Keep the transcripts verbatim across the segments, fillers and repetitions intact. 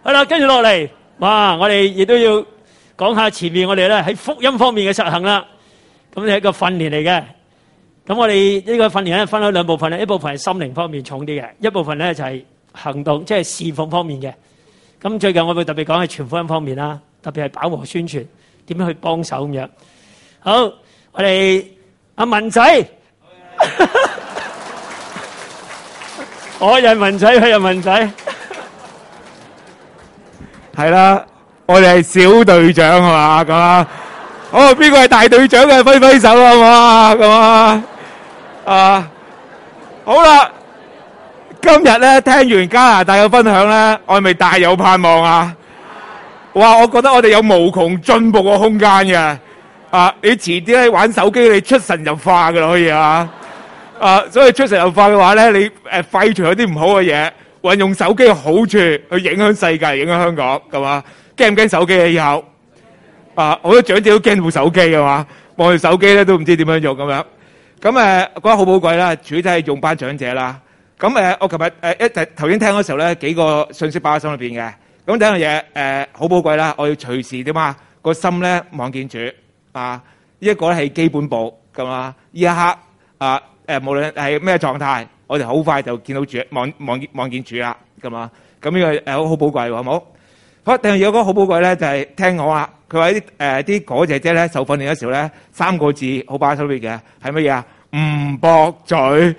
好啦，跟住落嚟，哇！我哋亦都要講下前面我哋咧喺福音方面嘅實行啦。咁係一個訓練嚟嘅。咁我哋呢個訓練咧分開兩部分咧，一部分係心靈方面重啲嘅，一部分咧就係行動，即係侍奉方面嘅。咁最近我會特別講係傳福音方面啦，特別係飽和宣傳，點樣去幫手咁樣。好，我哋阿文仔，我係文仔，佢係文仔。 係啦，我哋係小隊長係嘛咁啊？好，邊個係大隊長嘅揮揮手好唔好啊？咁啊啊，好啦，今日咧聽完加拿大嘅分享咧，我係咪大有盼望啊？哇！我覺得我哋有無窮進步嘅空間嘅啊！你遲啲咧玩手機，你出神入化嘅可以啊！啊，所以出神入化嘅話咧，你誒廢除咗啲唔好嘅嘢。運用手機嘅好處去影響世界、影響香港，係嘛？驚唔驚手機啊？以後啊，好多長者都驚部手機係嘛？望住手機咧都唔知點樣用咁樣。咁誒覺得好寶貴啦，主要係用班長者啦。咁誒，我琴日誒一陣頭先聽嗰時候咧，幾個信息擺喺心裏邊嘅。咁第一樣嘢誒好寶貴啦，我要隨時點啊個心咧望見主啊！呢一個咧係基本步咁啊！呢一刻啊誒，無論係咩狀態。我哋好快就見到主，望望見望見主啦，咁啊，咁呢個誒好好寶貴喎，好冇？好，第二有個好寶貴咧，就係聽我啦。佢話啲誒啲哥姐姐咧受訓練嘅時候咧，三個字好擺喺手邊嘅係乜嘢啊？唔駁嘴。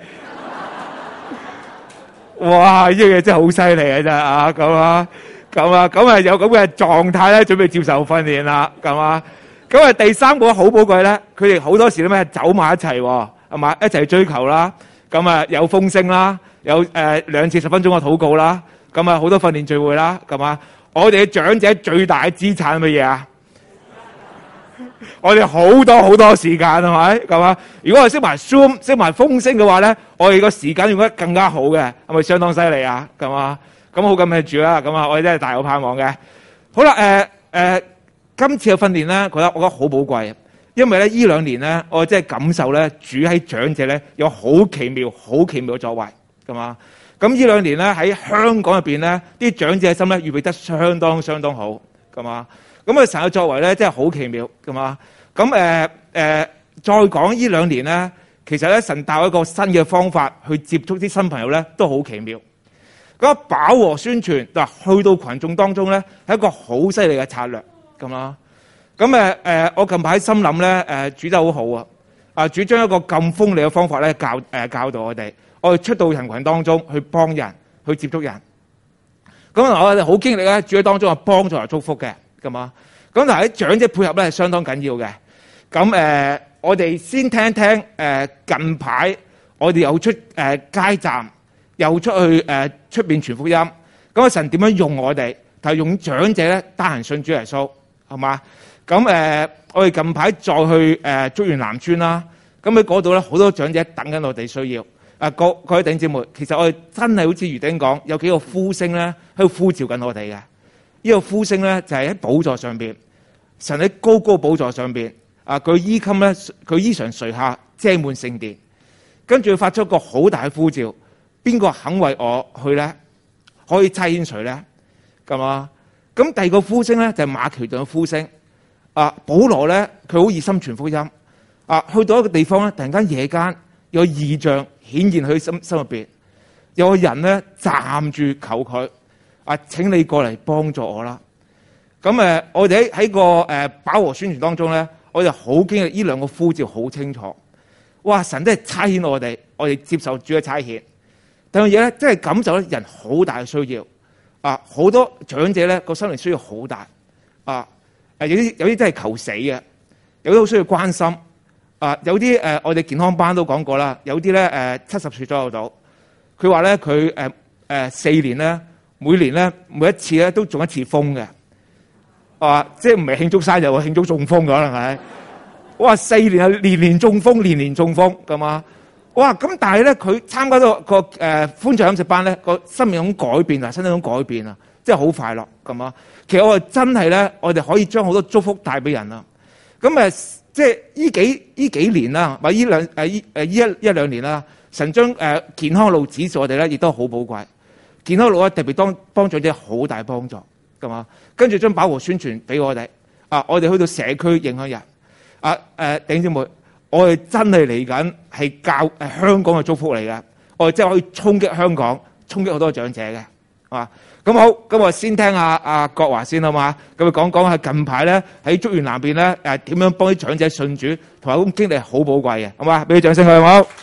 哇！呢樣嘢真係好犀利啊！真係啊，咁啊，咁啊，咁啊有咁嘅狀態咧，準備接受訓練啦，咁啊，咁啊第三個好寶貴咧，佢哋好多時咧咩走埋一齊喎，係嘛？一齊追求啦。咁啊，有風聲啦，有誒兩次十分鐘嘅禱告啦，咁啊好多訓練聚會啦，咁啊，我哋嘅長者最大嘅資產係乜嘢啊？我哋好多好多時間係咪？咁啊，如果我識埋 Zoom、識埋風聲嘅話咧，我哋個時間用得更加好嘅，係咪相當犀利啊？咁啊，咁好感謝主啦，咁啊，我哋真係大有盼望嘅。好啦，誒誒，今次嘅訓練咧，覺得我覺得好寶貴。因為咧，呢兩年咧，我真係感受咧，主喺長者咧有好奇妙、好奇妙嘅作為，咁嘛？咁呢兩年咧喺香港入邊咧，啲長者嘅心咧預備得相當相當好，咁嘛？咁啊神嘅作為咧真係好奇妙，咁嘛？咁誒誒，再講呢兩年咧，其實咧神帶我一個新嘅方法去接觸啲新朋友咧，都好奇妙。咁飽和宣傳嗱，去到群眾當中咧，係一個好犀利嘅策略，咁啦。咁誒誒，我近排心諗咧，誒主得好好啊！啊，主將一個咁鋒利嘅方法咧教誒、呃、教導我哋，我哋出到人群當中去幫人，去接觸人。咁我哋好經歷咧，主喺當中係幫助同祝福嘅，咁啊。咁但係喺長者配合咧係相當緊要嘅。咁誒、呃，我哋先聽一聽誒、呃、近排我哋又出誒、呃、街站，又出去誒出邊傳福音。咁啊神點樣用我哋？就係用長者咧單人信主耶穌，係嘛？咁誒、呃，我哋近排再去誒竹園南村啦。咁喺嗰度咧，好多長者等緊我哋需要。啊，各各位弟兄姊妹，其實我哋真係好似余丁講，有幾個呼聲咧喺度呼召緊我哋嘅。呢、這個呼聲咧就係、是、喺寶座上邊，神喺高高寶座上邊。啊，佢衣襟咧，佢衣裳垂下遮滿聖殿，跟住發出一個好大嘅呼召，邊個肯為我去咧？可以差遣誰咧？咁啊，咁第二個呼聲咧就係、是、馬其頓嘅呼聲。啊，保羅咧，佢好熱心傳福音。啊，去到一個地方咧，突然間夜間有異象顯現喺心心入邊，有個人咧站住求佢，啊，請你過嚟幫助我啦。咁誒，我哋喺喺個誒飽和宣傳當中咧，我哋好經歷呢兩個呼召好清楚。哇！神真係差遣我哋，我哋接受主嘅差遣。第二樣嘢咧，真係感受咧人好大嘅需要。啊，好多長者咧個心靈需要好大。啊。誒有啲有啲真係求死嘅，有啲好需要關心。啊，有啲誒、呃、我哋健康班都講過啦，有啲咧誒七十歲左右到，佢話咧佢誒誒四年咧，每年咧每一次咧都中一次風嘅。啊，即係唔係慶祝生日喎，慶祝中風嘅可能係。哇，四年啊，年年中風，年年中風咁啊！哇，咁但係咧佢參加咗個誒、呃、歡聚飲食班咧，個生命種改變啊，身體種改變啊，即係好快樂咁啊！其實我哋真係咧，我哋可以將好多祝福帶俾人啦。咁誒，即係呢幾呢幾年啦，或者呢兩誒呢誒呢一一兩年啦，神將誒健康路指示我哋咧，亦都好寶貴。健康路咧特別當幫助者好大幫助。 㗎嘛？跟住將保護宣傳俾我哋啊！我哋去到社區影響人啊！誒，弟兄姊妹，我哋真係嚟緊係教誒香港嘅祝福嚟嘅，我哋真係可以衝擊香港，衝擊好多長者嘅，係嘛？咁好，咁我先聽下阿國華先好嘛？咁佢講講係近排咧喺竹園南邊咧誒點樣幫啲長者信主，同埋嗰種經歷係好寶貴嘅，好嘛？俾啲掌聲佢好冇？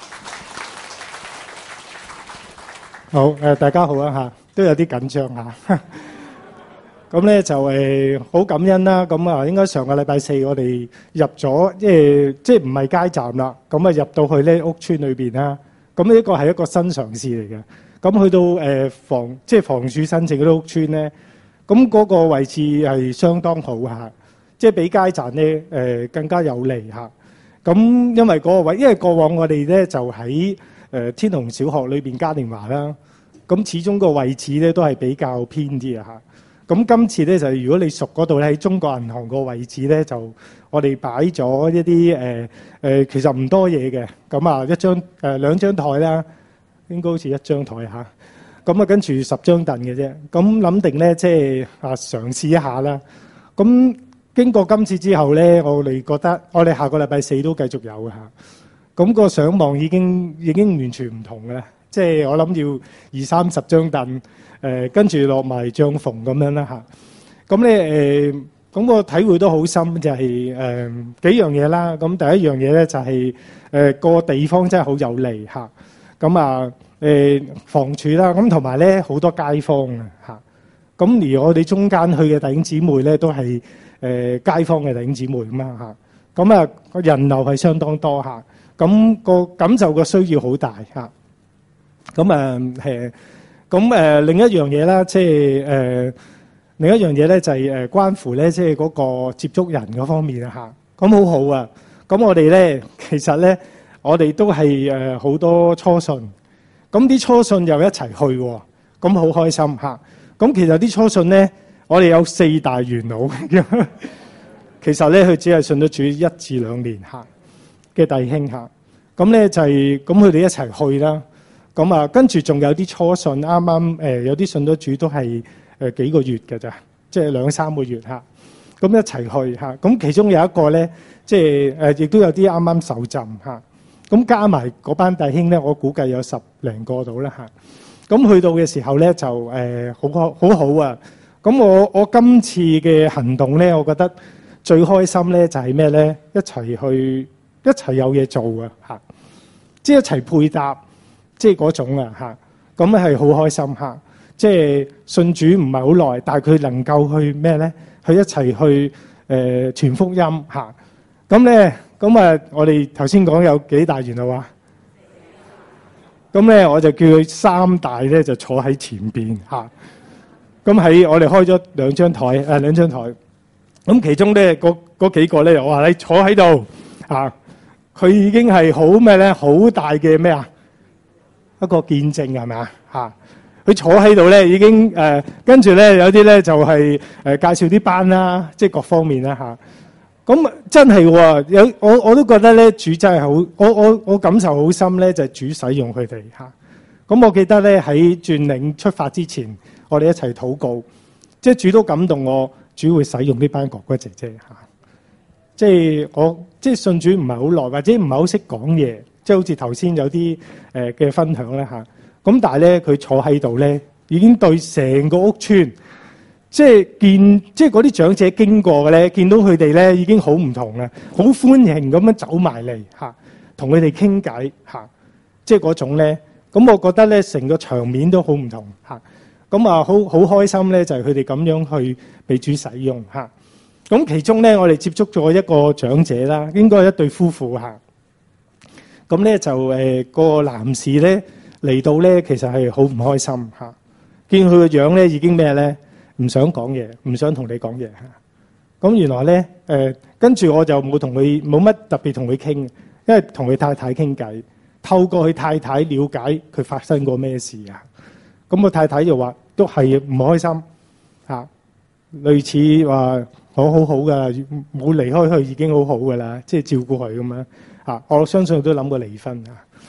好誒，大家好啊嚇，都有啲緊張嚇。咁咧就誒好感恩啦。咁啊，應該上個禮拜四我哋入咗，即係即係唔係街站啦。咁啊入到去咧屋村裏邊啦。咁呢個係一個新嘗試嚟嘅。咁去到誒房即係房署申請嗰啲屋村咧，咁嗰個位置係相當好嚇，即係比街站咧誒更加有利嚇。咁因為嗰個位，因為過往我哋咧就喺誒天虹小學裏邊嘉年華啦，咁始終個位置咧都係比較偏啲啊嚇。咁今次咧就如果你熟嗰度咧喺中國銀行個位置咧，就我哋擺咗一啲誒誒，其實唔多嘢嘅。咁啊一張誒、呃、兩張台啦。應該好似一張台嚇，咁啊跟住十張凳嘅啫。咁諗定咧，即係啊嘗試一下啦。咁經過今次之後咧，我哋覺得我哋下個禮拜四都繼續有嚇。咁個上望已經已經完全唔同嘅啦。即係我諗要二三十張凳，誒跟住落埋帳篷咁樣啦嚇。咁咧誒，咁個體會都好深，就係誒幾樣嘢啦。咁第一樣嘢咧就係誒個地方真係好有利嚇。咁啊，誒房署啦，咁同埋咧好多街坊啊嚇。咁而我哋中間去嘅弟兄姊妹咧，都係誒街坊嘅弟兄姊妹咁啊嚇。咁啊，個人流係相當多嚇。咁個感受個需要好大嚇。咁啊誒，咁誒另一樣嘢啦，即係誒另一樣嘢咧，就係誒關乎咧，即係嗰個接觸人嗰方面啊嚇。咁好好啊。咁我哋咧，其實咧。我哋都係誒好多初信，咁啲初信又一齊去喎，咁好開心嚇。咁其實啲初信咧，我哋有四大元老，其實咧佢只係信咗主一至兩年嚇嘅弟兄嚇。咁咧就係咁佢哋一齊去啦。咁啊跟住仲有啲初信，啱啱誒有啲信咗主都係誒幾個月㗎咋，即係兩三個月嚇。咁一齊去嚇。咁其中有一個咧，即係誒亦都有啲啱啱受浸嚇。咁加埋嗰班弟兄咧，我估計有十零個到啦嚇。咁去到嘅時候咧，就誒好好好好啊。咁我我今次嘅行動咧，我覺得最開心咧就係咩咧？一齊去一齊有嘢做啊嚇，即係一齊配搭，即係嗰種啊嚇。咁係好開心嚇。即係信主唔係好耐，但係佢能夠去咩咧？去一齊去誒傳福音嚇。咁咧。咁啊，我哋頭先講有幾大元老啊？咁咧，我就叫佢三大咧，就坐喺前邊嚇。咁喺我哋開咗兩張台，誒兩張台。咁其中咧，嗰嗰幾個咧，我話你坐喺度嚇，佢已經係好咩咧？好大嘅咩啊？一個見證係咪啊？嚇，佢坐喺度咧，已經誒，跟住咧有啲咧就係誒介紹啲班啦，即係各方面啦嚇。咁真係喎，有我我都覺得咧，主真係好，我我我感受好深咧，就係主使用佢哋嚇。咁我記得咧喺轉領出發之前，我哋一齊禱告，即係主都感動我，主會使用呢班哥哥姐姐嚇。即係我即係信主唔係好耐，或者唔係好識講嘢，即係好似頭先有啲誒嘅分享咧嚇。咁但係咧佢坐喺度咧，已經對成個屋村。即係見，即係嗰啲長者經過嘅咧，見到佢哋咧已經好唔同啦，好歡迎咁樣走埋嚟嚇，同佢哋傾偈嚇，即係嗰種咧。咁我覺得咧，成個場面都好唔同嚇。咁啊，好好開心咧，就係佢哋咁樣去被主使用嚇。咁其中咧，我哋接觸咗一個長者啦，應該係一對夫婦嚇。咁咧就誒個男士咧嚟到咧，其實係好唔開心嚇。見佢個樣咧已經咩咧？唔想講嘢，唔想同你講嘢嚇。咁原來咧，誒跟住我就冇同佢冇乜特別同佢傾，因為同佢太太傾偈，透過佢太太了解佢發生過咩事啊。咁我太太就話都係唔開心嚇，類似話我好好噶，冇離開佢已經好好噶啦，即係照顧佢咁樣嚇。我相信佢都諗過離婚嚇。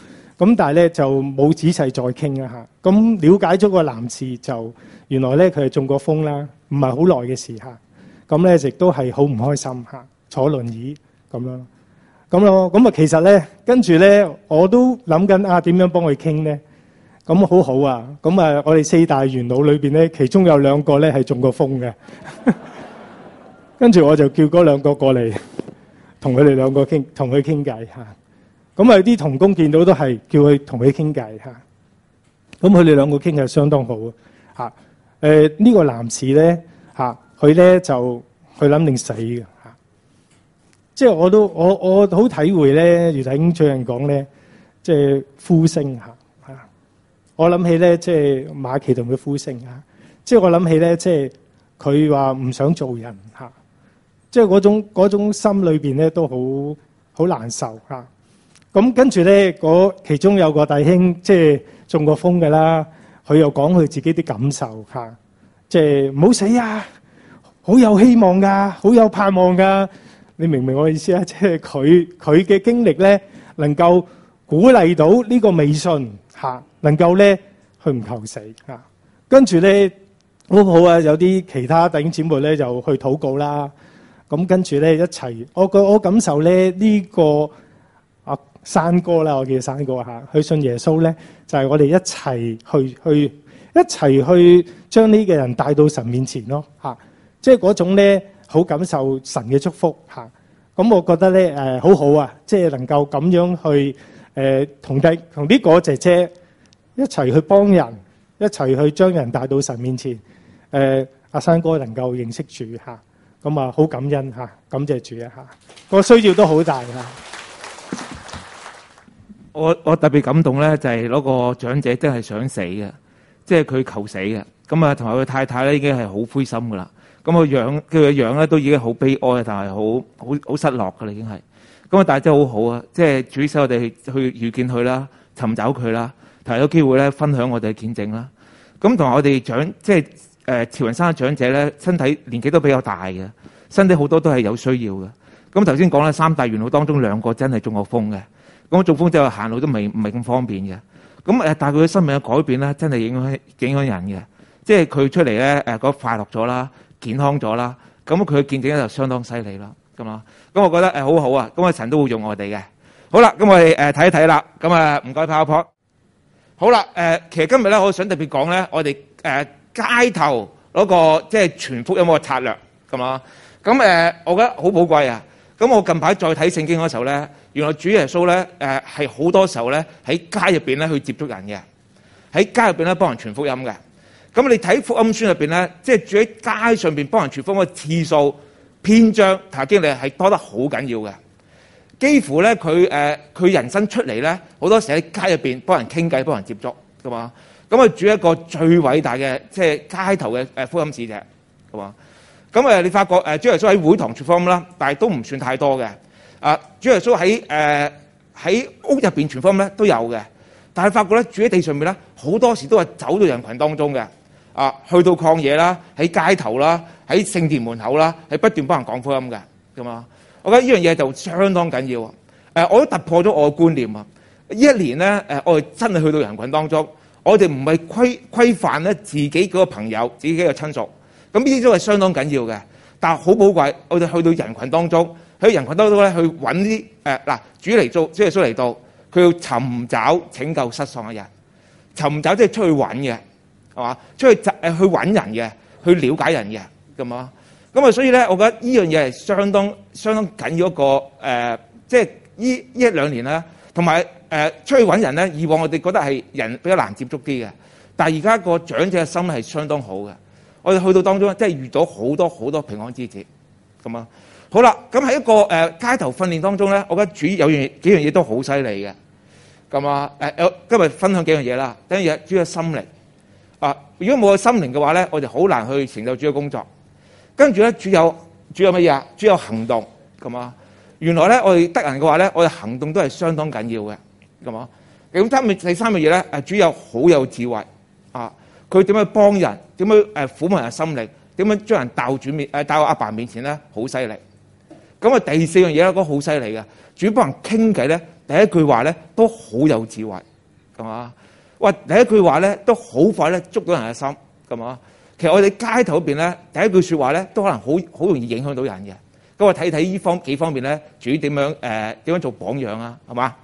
咁但係咧就冇仔細再傾啊嚇。咁了解咗個男士就原來咧佢係中過風啦，唔係好耐嘅事嚇。咁咧亦都係好唔開心嚇，坐輪椅咁樣。咁咯，咁啊其實咧跟住咧我都諗緊啊點樣幫佢傾咧。咁好好啊！咁啊，我哋四大元老裏邊咧，其中有兩個咧係中過風嘅，跟住我就叫嗰兩個過嚟，同佢哋兩個傾，同佢傾偈嚇。咁啊，啲同工見到都係叫佢同佢傾偈嚇。咁佢哋兩個傾係相當好嚇。誒呢個男士咧嚇，佢咧就佢諗定死嘅嚇。即係我都我我好體會咧，余弟兄最近講咧，即係呼聲嚇。我諗起咧，即係馬其頓嘅呼聲啊！即係我諗起咧，即係佢話唔想做人嚇，即係嗰種嗰種心裏邊咧都好好難受嚇。咁跟住咧，嗰其中有個弟兄即係中過風嘅啦，佢又講佢自己啲感受嚇，即係唔好死啊，好有希望㗎，好有盼望㗎。你明唔明我意思啊？即係佢佢嘅經歷咧，能夠鼓勵到呢個未信嚇。能夠咧去唔求死啊！跟住咧好好啊，有啲其他弟兄姊妹咧就去禱告啦。咁跟住咧一齊，我個我感受咧呢、這個啊山哥啦，我叫山哥嚇，去信耶穌咧就係、是、我哋一齊去去一齊去將呢個人帶到神面前咯嚇。即係嗰種咧好感受神嘅祝福嚇。咁我覺得咧誒、呃、好好啊，即係能夠咁樣去誒同弟同呢個姐姐。一齊去幫人，一齊去將人帶到神面前。誒、呃，阿山哥能夠認識主嚇，咁啊好感恩嚇，感謝主啊嚇，個需要都好大嚇。 我我特別感動咧，就係、是、嗰個長者真係想死嘅，即係佢求死嘅。咁啊，同埋佢太太咧已經係好灰心噶啦。咁個樣佢嘅樣咧都已經好悲哀，但係好好好失落噶啦，已經係。咁啊，但係真係好好啊，即係主使我哋去遇見佢啦，尋找佢啦。提有機會咧，分享我哋嘅見證啦。咁同埋我哋長，即係誒慈雲山嘅長者咧，身體年紀都比較大嘅，身體好多都係有需要嘅。咁頭先講咧，三大元老當中兩個真係中過風嘅。咁中風之後行路都未唔係咁方便嘅。咁誒，但係佢嘅生命嘅改變咧，真係影響影響人嘅。即係佢出嚟咧誒，嗰快樂咗啦，健康咗啦。咁佢嘅見證咧就相當犀利啦。咁啊，咁我覺得誒好好啊。咁啊，神都會用我哋嘅。好啦，咁我哋誒睇一睇啦。咁啊，唔該跑跑。好啦，誒、呃，其實今日咧，我想特別講咧，我哋誒、呃、街頭嗰、那個即係傳福音個策略，咁啊，咁誒、呃，我覺得好寶貴啊。咁我近排再睇聖經嗰時候咧，原來主耶穌咧誒係好多時候咧喺街入邊咧去接觸人嘅，喺街入邊咧幫人傳福音嘅。咁你睇福音書入邊咧，即係住喺街上邊幫人傳福音嘅次數、篇章同埋經歷係多得好緊要嘅。幾乎咧，佢誒佢人生出嚟咧，好多時喺街入邊幫人傾偈、幫人接觸，㗎嘛。咁啊，主一個最偉大嘅即係街頭嘅誒福音使者，㗎嘛。咁誒，你發覺誒主耶穌喺會堂傳福音啦，但係都唔算太多嘅。啊，主耶穌喺誒喺屋入邊傳福音咧都有嘅，但係發覺咧住喺地上面咧好多時都係走到人群當中嘅。啊，去到曠野啦，喺街頭啦，喺聖殿門口啦，係不斷幫人講福音嘅，㗎嘛。我覺得呢樣嘢就相當緊要啊！誒，我都突破咗我嘅觀念啊！呢一年咧，誒，我哋真係去到人群當中，我哋唔係規規範咧自己嗰個朋友、自己嘅親屬，咁呢啲都係相當緊要嘅。但係好寶貴，我哋去到人群當中，喺人群當中咧去揾啲誒嗱，主嚟做，主耶穌嚟到，佢要尋找拯救失喪嘅人，尋找即係出去揾嘅，係嘛？出去誒去揾人嘅，去了解人嘅，咁啊！咁啊，所以咧，我覺得呢樣嘢係相當相當緊要一個誒、呃，即係呢一兩年啦，同埋誒出去揾人咧。以往我哋覺得係人比較難接觸啲嘅，但係而家個長者嘅心係相當好嘅。我哋去到當中，即係遇到好多好多平安之子咁啊。好啦，咁喺一個誒、呃、街頭訓練當中咧，我覺得主有樣幾樣嘢都好犀利嘅。咁啊誒，今日分享幾樣嘢啦。第一樣主嘅心靈啊，如果冇個心靈嘅話咧，我哋好難去成就主嘅工作。跟住咧，主有主有乜嘢啊？主有行動，咁啊！原來咧，我哋得人嘅話咧，我哋行動都係相當緊要嘅，咁啊！咁三咪第三樣嘢咧，誒主有好有智慧啊！佢點樣幫人？點樣誒撫慰人心靈？點樣將人帶到主面誒帶到阿爸面前咧？好犀利！咁啊，第四樣嘢咧，嗰個好犀利嘅，主幫人傾偈咧，第一句話咧都好有智慧係嘛？哇！第一句話咧都好快咧捉到人嘅心，係嘛？其實我哋街頭嗰邊咧第一句説話咧都可能好好容易影響到人嘅。咁我睇睇呢方幾方面咧，主點樣誒點樣做榜樣啊？係嘛？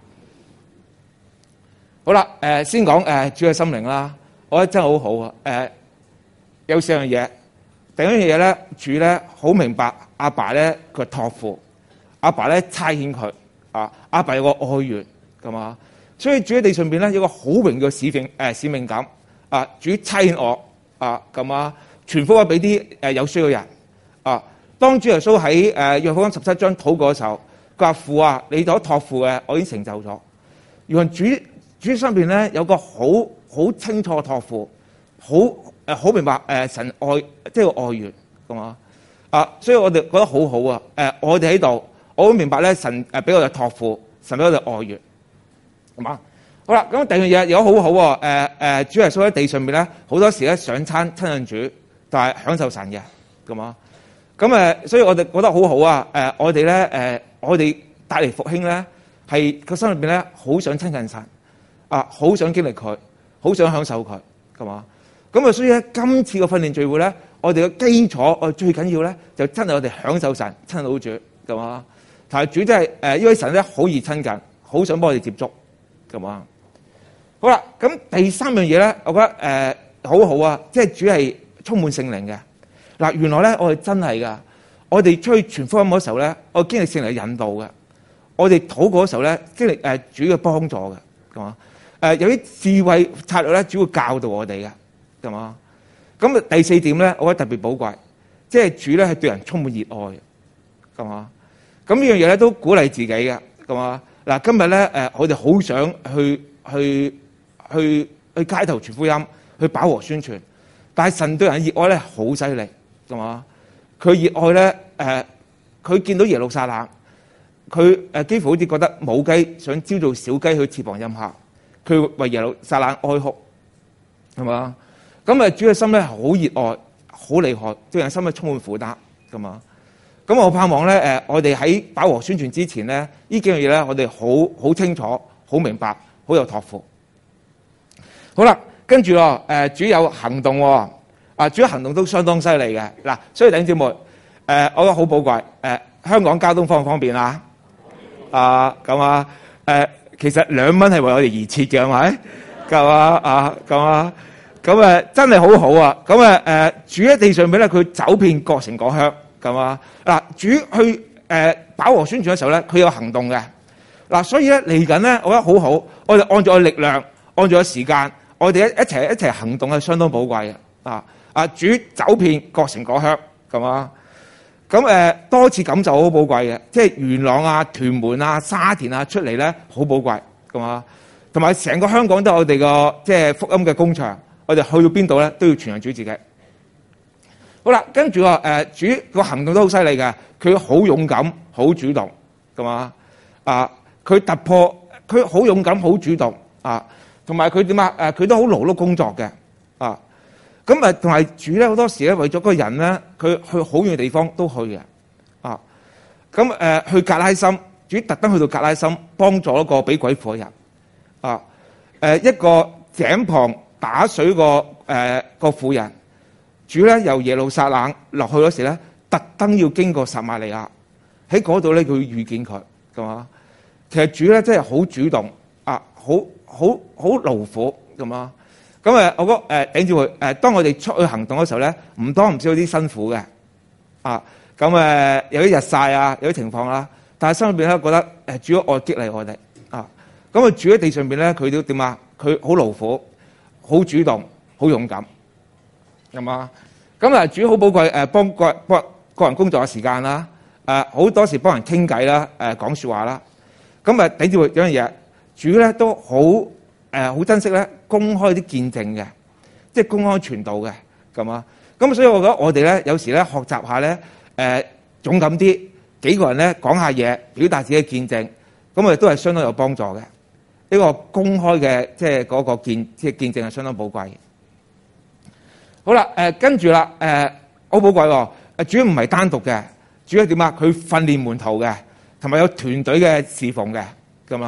好啦，誒先講誒主嘅心靈啦，我覺得真係好好啊！誒有四樣嘢，第一樣嘢咧，主咧好明白阿爸咧佢託付，阿爸咧差遣佢啊，阿爸有個愛願，係嘛？所以主喺地上邊咧有個好榮嘅使命誒使命感啊！主差遣我啊，咁啊傳福音俾啲誒有需要嘅人啊。當主耶穌喺誒約翰福音十七章禱告嘅時候，佢話父啊，你所託付嘅我已經成就咗。原來主主身邊咧有個好好清楚嘅託付，好誒好明白誒、呃、神愛即係個愛願，係嘛啊？所以我哋覺得好好啊！誒、呃，我哋喺度，我好明白咧，神誒俾我哋託付，神俾我哋愛願。係嘛？好啦，咁第二樣嘢有好好喎。誒、呃、誒、呃，主耶穌喺地上面咧，好多時咧上餐親近主，但係享受神嘅，咁嘛？咁誒，所以我哋覺得好好啊。誒、呃，我哋咧誒，我哋帶嚟復興咧，係個心裏邊咧，好想親近神啊，好想經歷佢，好想享受佢，係嘛？咁啊，所以咧，今次個訓練聚會咧，我哋嘅基礎，我最緊要咧，就真係我哋享受神，親近到主，係嘛？但係主真係誒，因為神咧好易親近，好想幫我哋接觸。咁啊，好啦，咁第三樣嘢咧，我覺得誒、呃、好好啊，即係主係充滿聖靈嘅。嗱，原來咧我哋真係噶，我哋出去傳福音嗰時候咧，我經歷聖靈嘅引導嘅，我哋禱告嗰時候咧，經歷誒、呃、主嘅幫助嘅，係嘛？誒、呃、有啲智慧策略咧，主會教導我哋嘅，係嘛？咁第四點咧，我覺得特別寶貴，即係主咧係對人充滿熱愛嘅，係嘛？咁呢樣嘢咧都鼓勵自己嘅，係嘛？嗱，今日咧，誒，我哋好想去去去去街頭傳福音，去飽和宣傳。但係神對人嘅熱愛咧，好犀利，係嘛？佢熱愛咧，誒、呃，佢見到耶路撒冷，佢誒幾乎好似覺得母雞想招做小雞去翅膀蔭下，佢為耶路撒冷哀哭，係嘛？咁啊，主嘅心咧好熱愛，好厲害，對人心咧充滿負擔，係嘛？咁我盼望咧，誒，我哋喺飽和宣傳之前咧，呢幾樣嘢咧，我哋好好清楚、好明白、好有託付。好啦，跟住咯，誒，主有行動喎，啊，主有行動都相當犀利嘅。嗱，所以弟兄姊妹，誒，我覺得好寶貴。誒，香港交通方唔方便啊？啊，咁啊，誒，其實兩蚊係為我哋而設嘅，係咪？咁啊，啊，咁啊，咁誒，真係好好啊！咁誒，誒，主喺地上邊咧，佢走遍各城各鄉。咁啊，嗱，主去誒飽和宣傳嘅時候咧，佢有行動嘅。嗱，所以咧嚟緊咧，我覺得好好，我哋按照我力量，按照個時間，我哋一一齊一齊行動係相當寶貴嘅。啊啊，主走遍各城各鄉，咁啊，咁誒多次感受好寶貴嘅，即係元朗啊、屯門啊、沙田啊出嚟咧，好寶貴，咁啊，同埋成個香港都係我哋個即係福音嘅工場，我哋去到邊度咧都要傳揚主自己。好啦，跟住話誒，主個行動都好犀利嘅，佢好勇敢、好主動，係嘛？啊，佢突破，佢好勇敢、好主動，啊，同埋佢點啊？誒，佢都好勞碌工作嘅，啊，咁啊，同埋主咧好多時咧為咗嗰個人咧，佢去好遠嘅地方都去嘅，啊，咁誒去格拉森，主特登去到格拉森幫助一個俾鬼附嘅人，啊，誒一個井旁打水個誒個婦人。主咧由耶路撒冷落去嗰時咧，特登要經過撒瑪利亞，喺嗰度咧佢遇見佢，係嘛？其實主咧真係好主動，啊，好好好勞苦，係嘛？咁誒，我覺得誒頂住佢誒，當我哋出去行動嘅時候咧，唔多唔少有啲辛苦嘅，啊，咁誒有啲日曬啊，有啲情況啦，但係心裏邊咧覺得誒主嘅愛激勵我哋，啊，咁啊主喺地上邊咧，佢都點啊？佢好勞苦，好主動，好勇敢。係嘛？咁啊，主好寶貴誒，幫個幫個人工作嘅時間啦，誒好多時幫人傾偈啦，誒講説話啦。咁啊，頂住有樣嘢，主咧都好誒，好珍惜咧公開啲見證嘅，即係公開傳道嘅，咁啊。咁所以我覺得我哋咧有時咧學習下咧誒勇敢啲，幾個人咧講下嘢，表達自己嘅見證，咁我哋都係相當有幫助嘅。呢個公開嘅即係嗰個見即係見證係相當寶貴。好啦，誒跟住啦，誒好寶貴喎。誒主要唔係單獨嘅，主要點啊？佢訓練門徒嘅，同埋有團隊嘅侍奉嘅，咁啊。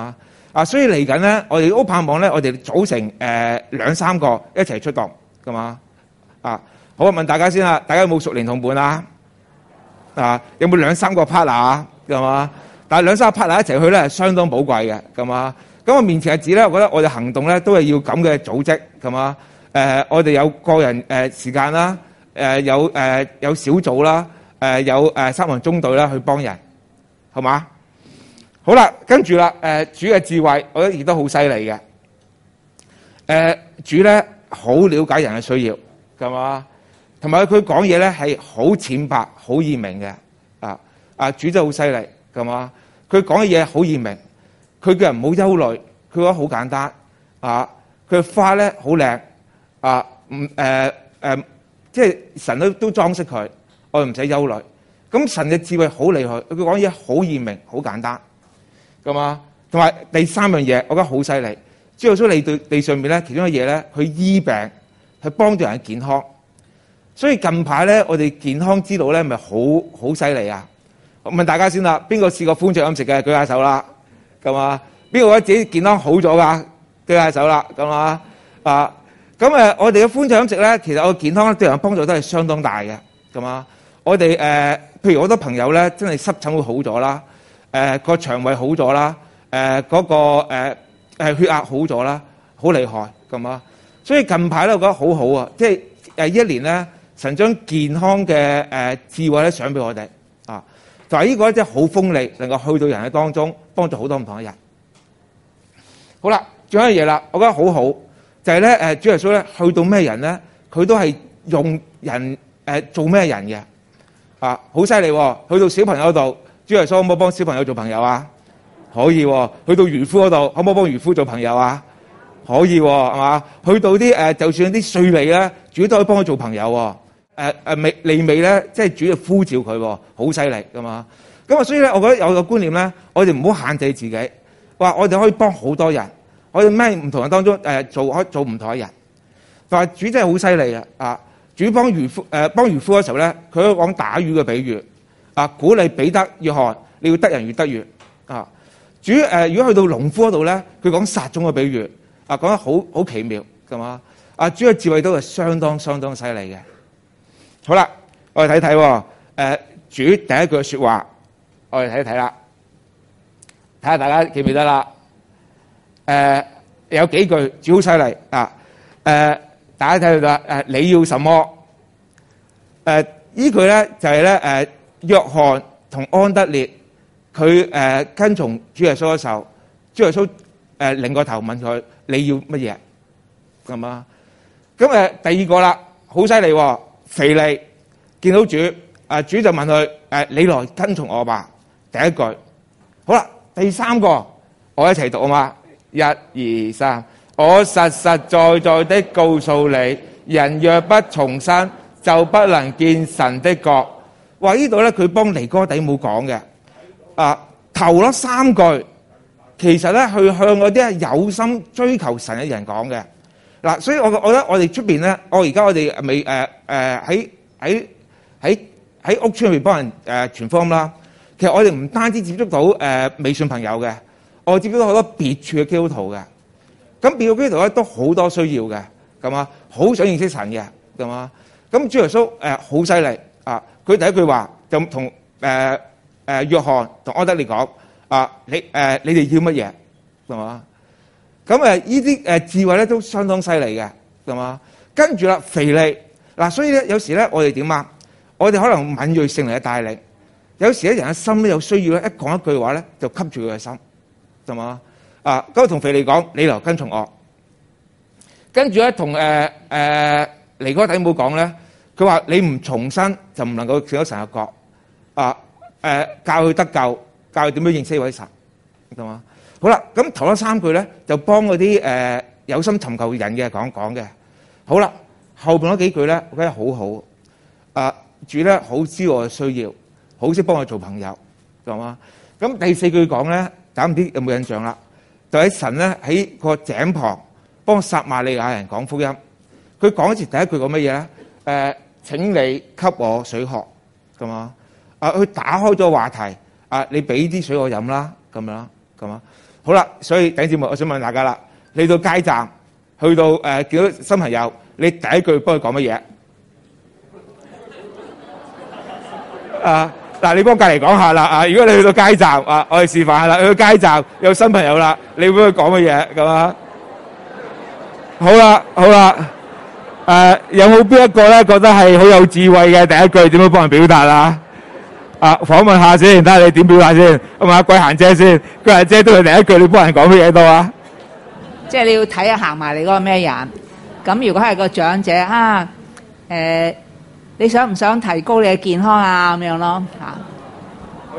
啊，所以嚟緊咧，我哋好盼望咧，我哋組成誒、呃、兩三個一齊出動，咁嘛？啊，好啊，問大家先啦，大家有冇熟齡同伴啊？啊，有冇兩三個 partner 啊？咁嘛？但係兩三個 partner 一齊去咧，係相當寶貴嘅，咁嘛？咁我面前嘅字咧，我覺得我哋行動咧都係要咁嘅組織，係嘛？誒、呃，我哋有個人誒、呃、時間啦，誒、呃、有誒、呃、有小組啦，誒、呃、有誒、呃、三人中隊啦，去幫人，係嘛？好啦，跟住啦，誒、呃、主嘅智慧，我覺得亦都好犀利嘅。誒、呃、主咧好了解人嘅需要，係嘛？同埋佢講嘢咧係好淺白、好易明嘅。啊啊，主真係好犀利，係嘛？佢講嘅嘢好易明，佢叫人唔好憂慮，佢覺得好簡單。啊，佢嘅花咧好靚，啊唔誒誒，即係神都都裝飾佢，我哋唔使憂慮。咁神嘅智慧好厲害，佢講嘢好易明、好簡單。咁啊，同埋第三樣嘢，我覺得好犀利。主耶穌嚟到地上面咧，其中嘅嘢咧，佢醫病，去幫助人嘅健康。所以近排咧，我哋健康之道咧，咪好好犀利啊！我問大家先啦，邊個試過歡暢飲食嘅？舉下手啦，咁啊，邊個覺得自己健康好咗噶？舉下手啦，咁啊啊，咁誒，我哋嘅歡暢飲食咧，其實我嘅健康對人幫助都係相當大嘅，咁啊，我哋誒、呃，譬如好多朋友咧，真係濕疹會好咗啦。誒、呃、個腸胃好咗啦，誒、呃、嗰、那個誒、呃、血壓好咗啦，好厲害咁啊！所以近排咧，我覺得好好啊，即係誒一年咧，神將健康嘅誒、呃、智慧咧賞俾我哋啊，就係呢個即係好鋒利，能夠去到人嘅當中，幫助好多唔同嘅人。好啦，仲有一樣嘢啦，我覺得好好，就係咧誒主耶穌咧去到咩人咧，佢都係用人誒、呃、做咩人嘅啊，好犀利喎！去到小朋友度。主耶穌可唔可以幫小朋友做朋友啊？可以喎、哦。去到漁夫嗰度，可唔可以幫漁夫做朋友啊？可以喎、哦，係嘛？去到啲誒、呃，就算啲稅吏咧，主都可以幫佢做朋友喎、哦。誒誒未利未咧，即係主要呼召佢、哦，好犀利噶嘛。咁啊，所以咧，我覺得有個觀念咧，我哋唔好限制自己，話我哋可以幫好多人，我哋咩唔同人當中誒、呃、做可做唔同嘅人。但係主真係好犀利啊！啊，主幫漁夫誒、呃、幫漁夫嘅時候咧，佢可以講打魚嘅比喻。啊！鼓勵彼得、約翰，你要得人如得魚啊！主誒、呃，如果去到農夫嗰度咧，佢講撒種嘅比喻啊，講得好好奇妙，係嘛？啊，主嘅智慧都係相當相當犀利嘅。好啦，我哋睇睇誒，主第一句説話，我哋睇一睇啦，睇下大家記唔記得啦？誒、呃，有幾句主好犀利啊！誒、呃，大家睇到啦，誒，你要什麼？誒、呃，依句咧就係咧誒。呃約翰同安德烈，佢誒、呃、跟從主耶穌嘅時候，主耶穌誒擰個頭問佢：你要乜嘢？咁啊？咁誒第二個啦，好犀利喎！腓利見到主，誒、呃、主就問佢：誒、呃、你來跟從我吧。第一句，好啦，第三個我一齊讀啊嘛，一二三，我實實在在的告訴你，人若不重生，就不能見神的國。話呢度咧，佢幫尼哥底母講嘅，啊頭嗰三句，其實咧去向嗰啲有心追求神嘅人講嘅，嗱、啊，所以我我覺得我哋出邊咧，我而家我哋未誒誒喺喺喺喺屋村裏邊幫人誒傳福音啦。其實我哋唔單止接觸到誒未信朋友嘅，我接觸到好多別處嘅基督徒嘅。咁別處基督徒咧都好多需要嘅，咁啊，好想認識神嘅，咁啊，咁主耶穌誒好犀利啊！佢第一句話就同誒誒約翰同安德烈講啊，你誒、呃、你哋要乜嘢係嘛？咁誒呢啲誒智慧咧都相當犀利嘅係嘛？跟住啦，腓利嗱，所以咧有時咧我哋點啊？我哋可能敏鋭聖靈嘅帶領，有時咧人嘅心咧有需要咧，一講一句話咧就吸住佢嘅心係嘛？啊，咁同腓利講，你來跟從我。跟住咧同誒誒尼哥底母講咧。佢話：你唔重生就唔能夠見到神嘅國啊！誒、呃，教佢得救，教佢點樣認識呢位神，係嘛？好啦，咁頭嗰三句咧就幫嗰啲誒有心尋求人嘅講講嘅。好啦，後邊嗰幾句咧，我覺得好好啊！主咧好知我嘅需要，好識幫我做朋友，係嘛？咁第四句講咧，大家唔知有冇印象啦？就喺神咧喺個井旁幫撒瑪利亞人講福音。佢講一次第一句講乜嘢咧？誒、呃。請你給我水喝，咁啊！啊，佢打開咗話題，啊，你俾啲水我飲啦，咁樣啦，咁啊！ 好啦，所以弟兄姊妹，我想問大家啦，你到街站，去到誒見到新朋友，你第一句幫佢講乜嘢？啊嗱，你幫隔離講下啦啊！如果你去到街站啊，我哋示範下啦，去到街站有新朋友啦，你會幫佢講乜嘢咁啊？好啦，好啦，誒有冇邊一個咧覺得係好有智慧嘅第一句點樣幫人表達啊？啊，訪問下先，睇下你點表達先。咁啊，桂嫻姐先，桂嫻姐都係第一句，你幫人講乜嘢到啊？ 即係你要睇下行埋嚟嗰個咩人。咁如果係個長者啊，誒，你想唔想提高你嘅健康啊？咁樣咯嚇。 好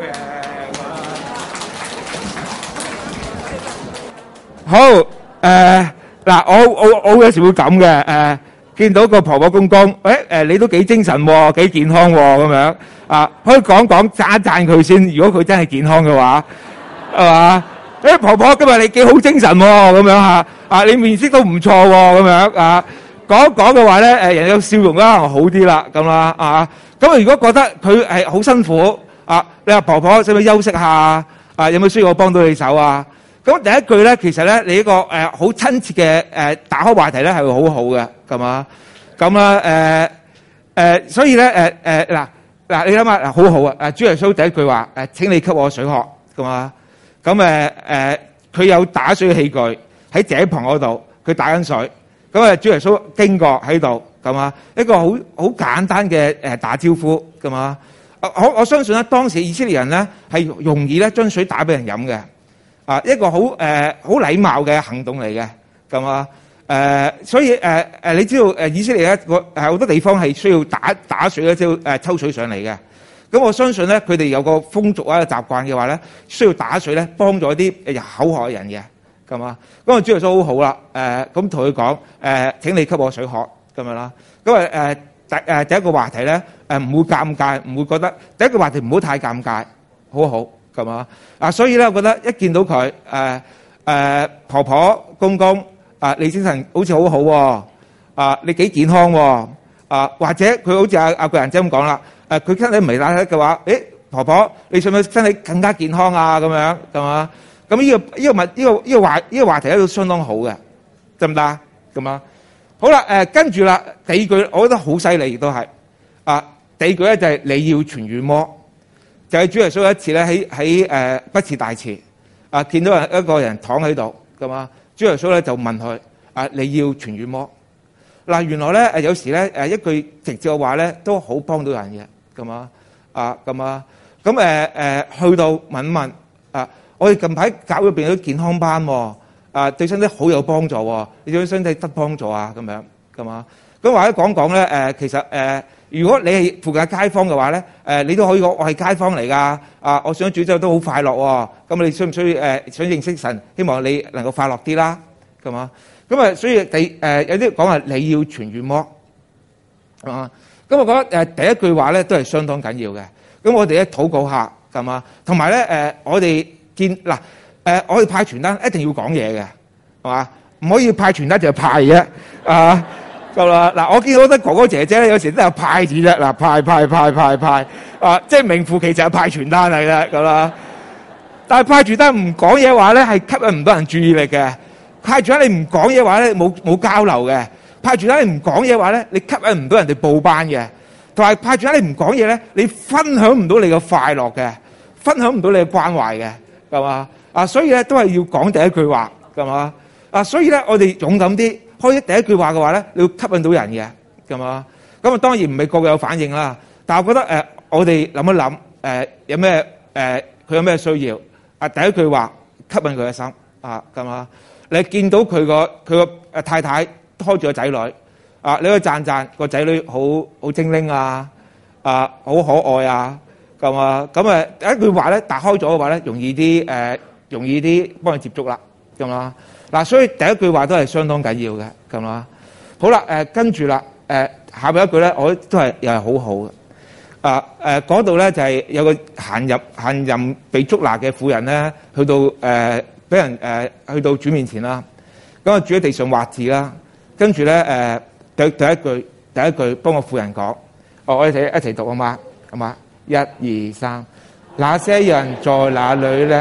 嘢。好誒嗱，我我我有時會咁嘅誒，見到個婆婆公公，誒誒，你都幾精神喎，幾健康喎，咁樣。啊，可以講講讚一讚佢先。如果佢真係健康嘅話，係嘛？誒，婆婆今日你幾好精神喎，咁樣嚇。啊，你面色都唔錯喎，咁樣啊。講一講嘅話咧，誒人有笑容啦，好啲啦，咁啦啊。咁啊，如果覺得佢係好辛苦啊，你話婆婆使唔使休息下啊？有冇需要我幫到你手啊？咁第一句咧，其實咧你呢個誒好親切嘅誒打開話題咧係會好好嘅，係嘛？咁啦誒誒，所以咧誒誒嗱。嗱，你諗下，嗱，好好啊！誒，主耶穌第一句話，誒，請你給我水喝，咁啊，咁誒誒，佢有打水嘅器具喺井旁嗰度，佢打緊水，咁啊，主耶穌經過喺度，咁啊，一個好好簡單嘅誒打招呼，咁啊，我我相信咧，當時以色列人咧係容易咧將水打俾人飲嘅，啊，一個好誒好禮貌嘅行動嚟嘅，咁啊。誒、呃，所以誒誒、呃，你知道誒以色列咧個誒好多地方係需要打打水咧，即係誒抽水上嚟嘅。咁我相信咧，佢哋有個風俗啊、習慣嘅話咧，需要打水咧，幫助啲誒口渴嘅人嘅，咁啊。咁啊，主耶穌好好啦，誒咁同佢講誒，請你給我水喝咁樣啦。咁啊誒第誒第一個話題咧誒唔會尷尬，唔會覺得第一個話題唔好太尷尬，好好咁啊。啊，所以咧，我覺得一見到佢誒誒婆婆公公。啊！你精神好似好好喎，啊！你幾健康喎，啊！或者佢好似阿阿桂嫻姐咁講啦，誒佢身體唔係太得嘅話，誒婆婆你想唔想身體更加健康啊？咁樣係嘛？咁呢個呢個問呢個呢個話呢個話題咧都相當好嘅，得唔得？咁啊，好啦，誒跟住啦，第二句我覺得好犀利，亦都係啊，第二句咧就係你要痊癒麼？就係主耶穌一次咧喺喺誒不辭大辭啊，見到一個人躺喺度咁啊。主耶穌咧就問佢：啊，你要痊癒麼？嗱，原來咧誒有時咧誒一句直接嘅話咧都好幫到人嘅，咁啊啊咁啊咁誒誒去到問一問啊，我哋近排教會入邊有啲健康班喎，啊對身體好有幫助喎，你對身體得幫助啊咁樣咁啊，咁或者講講咧誒，其實誒、呃、如果你係附近嘅街坊嘅話咧，誒、呃、你都可以講我係街坊嚟㗎，啊我想主週都好快樂喎，咁你需唔需要誒、呃、想認識神？希望你能夠快樂啲啦，係嘛？咁啊，所以第誒、呃、有啲講話你要痊癒麼？啊，咁我覺得誒、呃、第一句話咧都係相當緊要嘅。咁我哋咧禱告下，係嘛？同埋咧誒我哋見嗱誒我哋派傳單一定要講嘢嘅，係嘛？唔可以派傳單就係派嘅，啊夠啦！嗱，我見到好多哥哥姐姐咧，有時都有派字啫，嗱派派派派派，啊即係名副其實係派傳單嚟嘅，咁啦。但係派傳單唔講嘢話咧，係吸引唔到人注意力嘅。派傳單你唔講嘢話咧，冇冇交流嘅。派傳單你唔講嘢話咧，你吸引唔到人哋報班嘅。同埋派傳單你唔講嘢咧，你分享唔到你嘅快樂嘅，分享唔到你嘅關懷嘅，係嘛？啊，所以咧都係要講第一句話，係嘛？啊，所以咧我哋勇敢啲，開第一句話嘅話咧，你要吸引到人嘅，係嘛？咁啊當然唔係個個有反應啦，但係我覺得誒、呃，我哋諗一諗誒、呃，有咩誒，佢、呃、有咩需要？啊，第一句話吸引佢嘅心啊，咁啊，你見到佢個佢個誒太太拖住個仔女啊，你可以讚讚個仔女好好精靈啊，啊好可愛啊，咁啊，咁啊第一句話咧打開咗嘅話咧，容易啲誒、呃，容易啲幫佢接觸啦，咁啊。嗱，所以第一句話都係相當緊要嘅，咁啦。好啦，誒跟住啦，誒下邊一句咧，我都係又係好好嘅。啊誒嗰度咧就係有個行入行淫被捉拿嘅婦人咧，去到誒俾人誒去到主面前啦。咁啊主喺地上畫字啦，跟住咧誒第第一句第一句幫個婦人講，哦我哋一齊讀好嘛，好嘛？一二三，那些人在哪裏咧？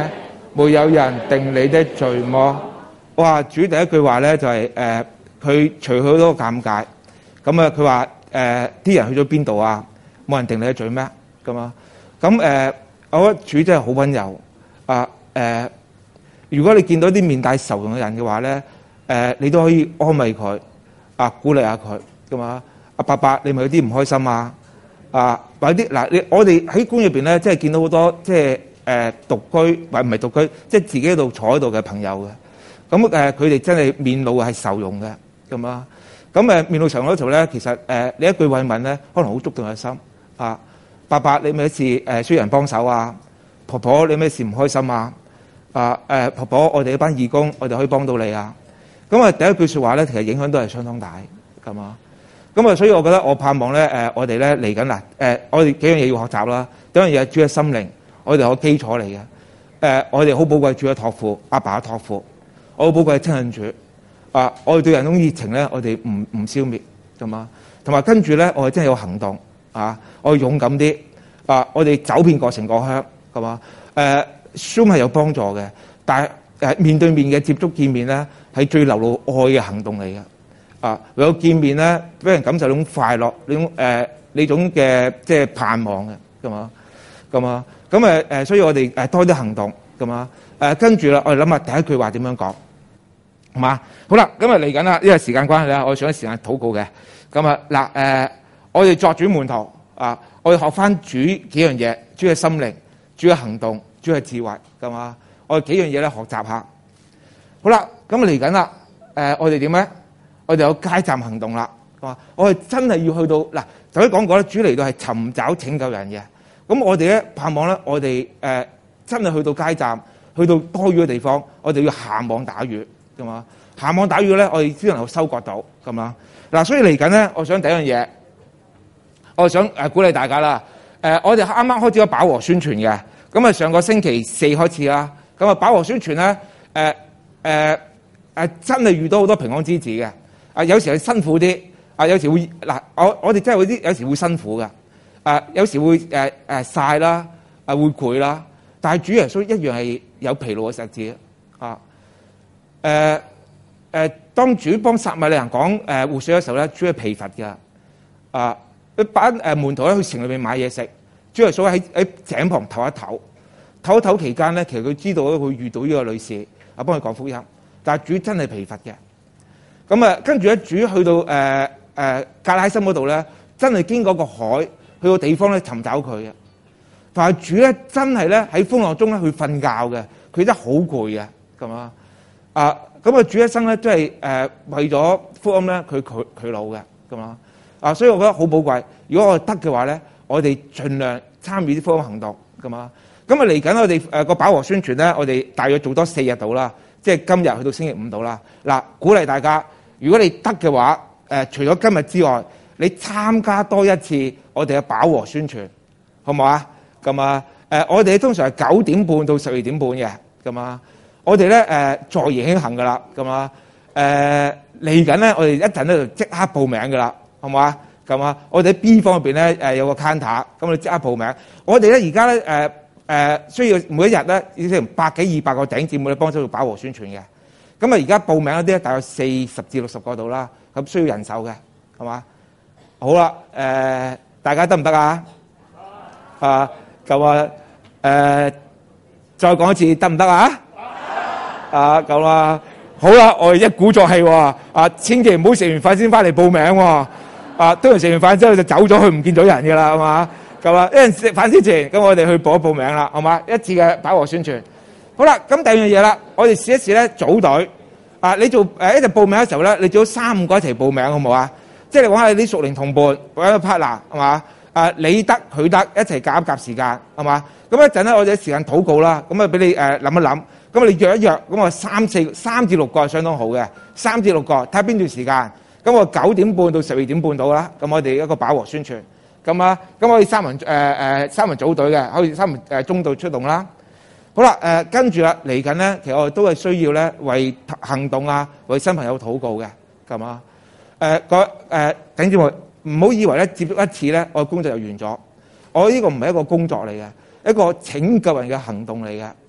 沒有人定你的罪麼？哇！主第一句話咧就係、是、誒，佢、呃、除去好多尷尬。咁啊，佢話誒啲人去咗邊度啊？冇人定你嘅罪咩？咁啊，咁誒、呃，我覺得主真係好溫柔啊！誒、呃，如果你見到啲面帶愁容嘅人嘅話咧，誒、呃，你都可以安慰佢啊，鼓勵下佢咁啊。阿伯伯，你咪有啲唔開心啊？啊，或者啲嗱，你我哋喺官入邊咧，即係見到好多即係誒獨居或唔係獨居，即係自己喺度坐喺度嘅朋友嘅。咁誒，佢、呃、哋真係面露係愁容嘅咁啊。咁誒面露愁容嗰度咧，其實誒、呃、你一句慰問咧，可能好觸動佢心啊。伯伯，你咩事誒需要人幫手啊？婆婆，你咩事唔開心啊？啊誒、呃，婆婆，我哋一班義工，我哋可以幫到你啊。咁啊，第一句説話咧，其實影響都係相當大咁啊。咁啊，所以我覺得我盼望咧，誒、呃，我哋咧嚟緊嗱，誒、呃，我哋幾樣嘢要學習啦。第一樣嘢係主嘅心靈，我哋有基礎嚟嘅。誒、呃，我哋好寶貴主嘅託付，阿爸嘅託付，我好寶貴親近主。啊、呃，我哋對人種熱情咧，我哋唔唔消滅，係嘛？同埋跟住咧，我哋真係有行動啊！我哋勇敢啲啊！我哋走遍各城各鄉，係嘛？誒 Zoom 係有幫助嘅，但係誒、呃、面對面嘅接觸見面咧，係最流露愛嘅行動嚟嘅。啊！唯有見面咧，俾人感受到種快樂，呢種誒呢種嘅即係盼望嘅，係嘛？咁啊，咁誒誒，所以我哋誒多啲行動，係嘛？誒跟住啦，我哋諗下第一句話點樣講，係嘛？好啦，咁啊嚟緊啦，因為時間關係咧，我想時間禱告嘅。咁啊嗱誒，我哋作主門徒啊，我哋學翻主幾樣嘢，主嘅心靈，主嘅行動，主嘅智慧，係嘛？我哋幾樣嘢咧學習下。好啦，咁啊嚟緊啦，誒我哋點咧？我哋有街站行動啦，係嘛？我哋真係要去到嗱，頭先講過咧，主嚟到係尋找拯救人嘅。咁我哋咧盼望咧，我哋誒、呃、真係去到街站，去到多魚嘅地方，我哋要下網打魚，係嘛？下網打魚咧，我哋先能夠收割到，係嘛？嗱，所以嚟緊咧，我想第一樣嘢，我想誒鼓勵大家啦。誒、呃，我哋啱啱開始咗飽和宣傳嘅，咁啊上個星期四開始啦。咁啊飽和宣傳咧，誒誒誒真係遇到好多平安之子嘅。啊，有時係辛苦啲，啊，有時會嗱，我我哋真係會啲，有時會辛苦嘅，啊，有時會誒誒曬啦，啊，會攰啦，但係主耶穌一樣係有疲勞嘅石子啊，誒誒，當主幫撒瑪利人講誒活水嘅時候咧，主係疲乏嘅，啊，一班誒門徒咧去城裏邊買嘢食，主耶穌喺喺井旁唞一唞，唞一唞期間咧，其實佢知道咧會遇到呢個女士，啊，幫佢講福音，但係主真係疲乏嘅。咁啊，跟住咧，主去到誒誒格拉森嗰度咧，真係經過個海，去個地方咧尋找佢嘅。但係主咧真係咧喺風浪中咧去瞓覺嘅，佢真係好攰嘅，咁啊啊！咁啊，主一生咧都係誒為咗福音咧，佢佢佢老嘅，咁啊啊！所以我覺得好寶貴。如果我哋得嘅話咧，我哋盡量參與啲福音行動，咁啊。咁啊嚟緊我哋誒個飽和宣傳咧，我哋大約做多四日到啦，即係今日去到星期五到啦。嗱，鼓勵大家。如果你得嘅話，誒、呃、除咗今日之外，你參加多一次我哋嘅飽和宣傳，好唔好啊？咁啊，誒我哋通常係九點半到十二點半嘅，咁啊，我哋咧誒在言輕行噶啦，咁啊，誒嚟緊咧，我哋一陣咧就即刻報名噶啦，好唔好啊？咁啊，我哋喺 B 方入邊咧誒有個 counter，咁我哋即刻報名。我哋咧而家咧誒誒需要每一日咧要成百幾二百個弟兄姊妹咧幫手做飽和宣傳嘅。咁啊，而家報名嗰啲咧，大概四十至六十個度啦，咁需要人手嘅，係嘛？好啦，誒、呃，大家得唔得啊？啊，咁啊，誒，再講一次，得唔得啊？啊，咁啊，好啦，我哋一鼓作氣喎，啊，千祈唔好食完飯先翻嚟報名喎，啊，當然食完飯之後就走咗去，唔見咗人嘅啦，係嘛？咁啊，一陣食飯之前，咁我哋去報一報名啦，好嘛？一次嘅飽和宣傳。好啦，咁第二樣嘢啦，我哋試一試咧組隊啊！你做誒一陣報名嘅時候咧，你做三五個一齊報名好唔好啊？即係你講下你啲屬靈同伴或者 partner 係嘛？啊，你得佢得一齊夾一夾時間係嘛？咁一陣咧，我哋時間禱告啦，咁啊俾你誒諗一諗，咁你約一約，咁我三四三至六個係相當好嘅，三至六個睇下邊段時間，咁我九點半到十二點半到啦，咁我哋一個飽和宣傳，咁啊，咁可以三人誒誒三人組隊嘅，可以三人誒中度出動啦。好啦，誒、呃、跟住啦，嚟緊咧，其實我哋都係需要咧為行動啊，為新朋友禱告嘅，係嘛？誒個誒頂住我，唔好以為咧接觸一次咧，我工作就完咗。我呢個唔係一個工作嚟嘅，一個拯救人嘅行動嚟嘅，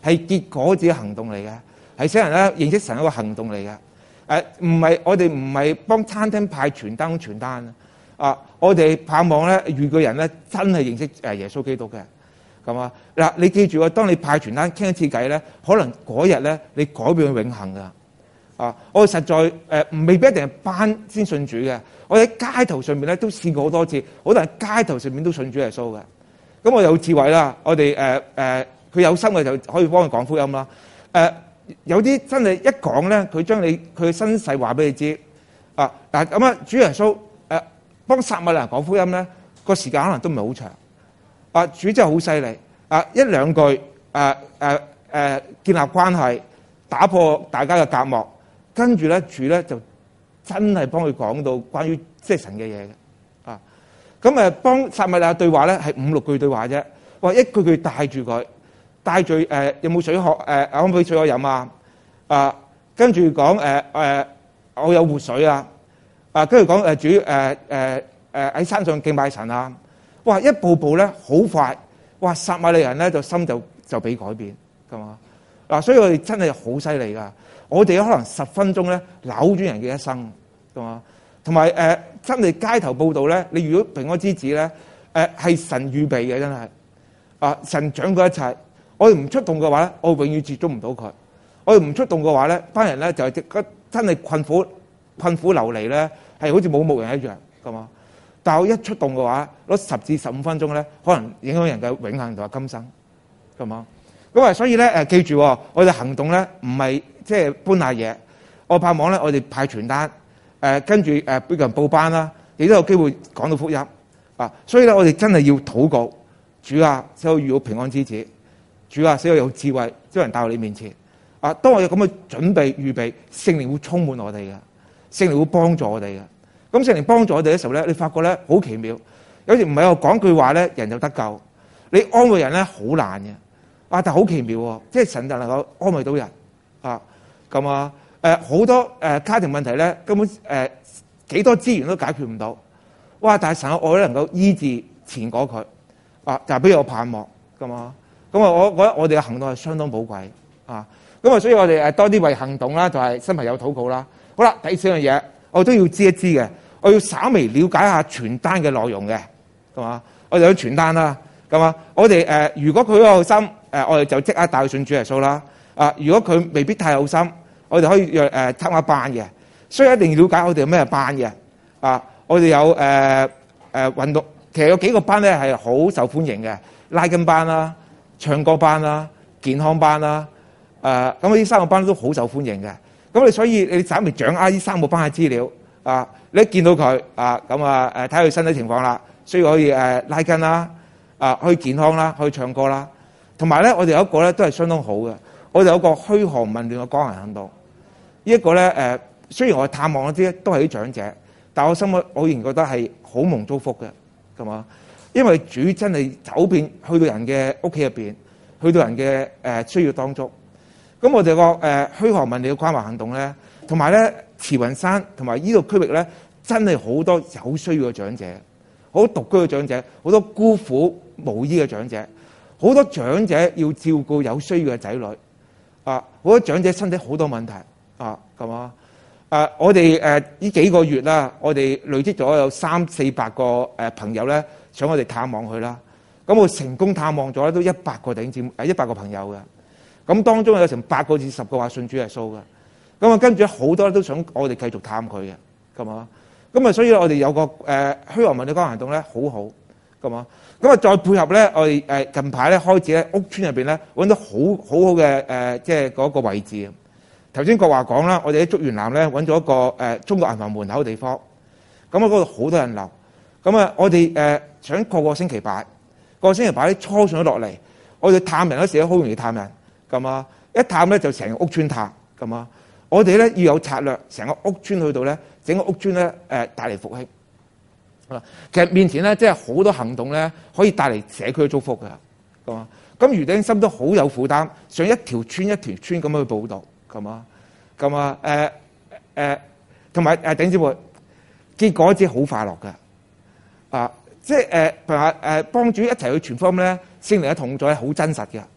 係結果子嘅行動嚟嘅，係使人咧認識神一個行動嚟嘅。誒唔係我哋唔係幫餐廳派傳單傳單啊！我哋盼望咧遇個人咧真係認識誒耶穌基督嘅。咁啊嗱，你記住啊，當你派傳單傾一次偈咧，可能嗰日咧你改變永恆噶。啊！我哋實在誒、呃、未必一定係班先信主嘅，我哋喺街頭上面咧都試過好多次，好多人喺街頭上面都信主耶穌嘅。咁我有智慧啦，我哋誒誒佢有心嘅就可以幫佢講福音啦。誒、呃、有啲真係一講咧，佢將你佢嘅身世話俾你知啊。嗱咁啊，主耶穌誒、呃、幫撒瑪利亞講福音咧，個時間可能都唔係好長。啊，主真係好犀利啊！一兩句誒誒誒建立關係，打破大家嘅隔膜。跟住咧，主咧就真係幫佢講到關於即係神嘅嘢嘅，啊，咁誒幫撒瑪利亞對話咧係五六句對話啫，哇，一句句帶住佢，帶住誒、呃、有冇水喝誒，可唔可以水我飲啊？啊，跟住講誒誒我有活水啊，啊，跟住講誒主誒誒誒喺山上敬拜神啊，哇，一步步咧好快，哇，撒瑪利亞人咧就心就就俾改變，係嘛？嗱，所以我哋真係好犀利噶。我哋可能十分鐘咧扭轉人嘅一生，係嘛？同埋誒真係街頭報道咧，你如果平安之子咧，誒、呃、係神預備嘅，真係啊！神掌管一切，我哋唔出動嘅話咧，我永遠接觸唔到佢。我哋唔出動嘅話咧，班人咧就係真係困苦困苦流離咧，係好似冇牧人一樣，係嘛？但係我一出動嘅話，攞十至十五分鐘咧，可能影響人嘅永恆同埋今生，係嘛？咁啊，所以咧誒，記住我哋行動咧唔係即係搬下嘢。我盼望咧，我哋派傳單，誒跟住誒俾人報班啦，亦都有機會講到福音啊。所以咧，我哋真係要禱告，主啊，使我遇到平安之子，主啊，使我有智慧，將人帶到你面前啊。當我有咁嘅準備預備，聖靈會充滿我哋嘅，聖靈會幫助我哋嘅。咁聖靈幫助我哋嘅時候咧，你發覺咧好奇妙，有時唔係我講句話咧，人就得救。你安慰人咧好難嘅。啊！但係好奇妙喎，即係神就能夠安慰到人啊咁啊！誒好多誒、呃、家庭問題咧，根本誒幾、呃、多資源都解決唔到。哇！但係神嘅愛咧能夠醫治前嗰佢啊，就係俾我盼望咁啊！咁啊，我覺得我哋嘅行動係相當寶貴啊！咁啊，所以我哋誒多啲為行動啦，就係、是、新朋友禱告啦。好啦，第四樣嘢我都要知一知嘅，我要稍微了解下傳單嘅內容嘅，係嘛？我哋有傳單啦，咁啊，我哋誒、呃、如果佢有心。誒、呃，我哋就即刻帶佢信主耶穌啦。啊，如果佢未必太有心，我哋可以約誒參加班嘅。所以一定要了解我哋有咩班嘅。啊，我哋有誒誒、呃呃、運動，其實有幾個班咧係好受歡迎嘅，拉筋班啦、唱歌班啦、健康班啦。誒，咁呢三個班都好受歡迎嘅。咁你所以你稍微掌握呢三個班嘅資料。啊，你一見到佢啊，咁啊誒睇下佢身體情況啦，需要可以誒、呃、拉筋啦，啊可以健康啦，可以唱歌啦。同埋咧，我哋有一個咧都係相當好嘅，我哋有一個噓寒問暖嘅關懷行動。呢、這、一個咧誒，雖然我探望嗰啲都係啲長者，但我心我我仍然覺得係好蒙祝福嘅，係嘛？因為主真係走遍去到人嘅屋企入邊，去到人嘅誒、呃、需要當中。咁我哋個誒噓寒問暖嘅關懷行動咧，同埋咧慈雲山同埋呢個區域咧，真係好多有需要嘅長者，好獨居嘅長者，好多孤苦無依嘅長者。好多長者要照顧有需要嘅仔女，啊！好多長者身體好多問題，啊，咁啊，誒，我哋誒呢幾個月啦，我哋累積咗有三四百個誒朋友咧，想我哋探望佢啦。咁我成功探望咗都一百個弟兄姊妹，誒一百個朋友嘅。咁當中有成八個至十個話信主耶穌嘅。咁啊，跟住好多都想我哋繼續探佢嘅，咁啊，咁啊，所以我哋有個誒噓寒問暖關懷行動咧，好好，咁啊。咁啊，再配合咧，我哋誒近排咧開始咧屋邨入邊咧揾到好好好嘅誒，即係嗰個位置。頭先國華講啦，我哋喺竹園南咧揾咗一個誒、呃、中國銀行門口嘅地方。咁啊，嗰度好多人流。咁啊，我哋誒、呃、想個個星期擺，個個星期擺啲初上咗落嚟。我哋探人嗰時咧好容易探人，咁啊，一探咧就成個屋邨探，咁啊，我哋咧要有策略，成個屋邨去到咧，整個屋邨咧誒帶嚟復興。其實面前咧，即係好多行動咧，可以帶嚟社區嘅祝福嘅，咁啊。咁余丁心都好有負擔，想一條村一條村咁去報導，咁啊，咁啊，誒誒，同埋誒頂姊妹，結果只係好快樂嘅，啊，即係誒，譬如話誒幫主一齊去傳福音咧，聖靈嘅同在係好真實嘅，